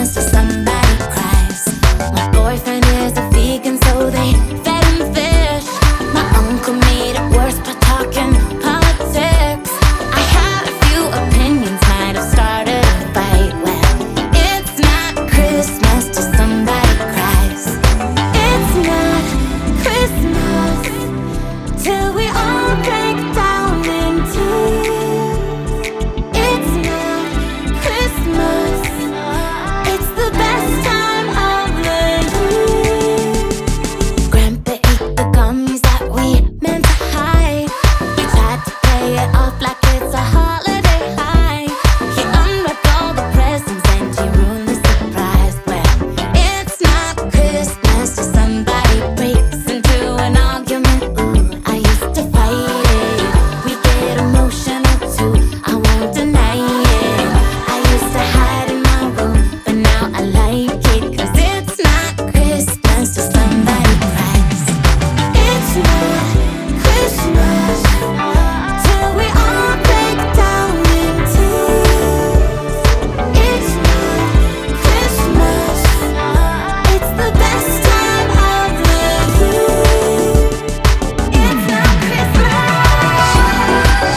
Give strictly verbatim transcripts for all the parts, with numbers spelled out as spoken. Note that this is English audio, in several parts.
Christmas till somebody cries. My boyfriend is a vegan, so they fed him fish. My uncle made it worse by talking politics. I had a few opinions, might have started a fight. Well, it's not Christmas till somebody cries. It's not Christmas till we all break down in tears. It's not Christmas, it's the best time of the year. Grandpa ate the gummies that we meant to hide. He tried to play it off like it's a holiday high. He unwrapped all the presents and he ruined the surprise. Well, it's not Christmas till somebody breaks into an argument. Ooh, I used to fight it. We get emotional too, I won't deny it. I used to hide in my room, but now I like it. Cause it's not Christmas till somebody cries. It's not Christmas till we all break down in tears. It's not Christmas, it's the best time of the year. It's not Christmas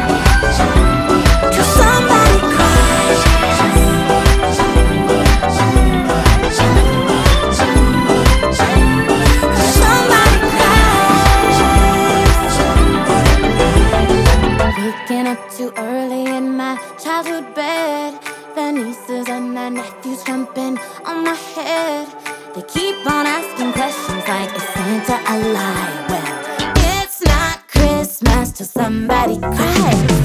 till somebody cries. Somebody cries. Waking up too early in my childhood bed. The nieces and the nephews jumping on my head. They keep on asking questions like, is Santa alive? Well, it's not Christmas till somebody cries.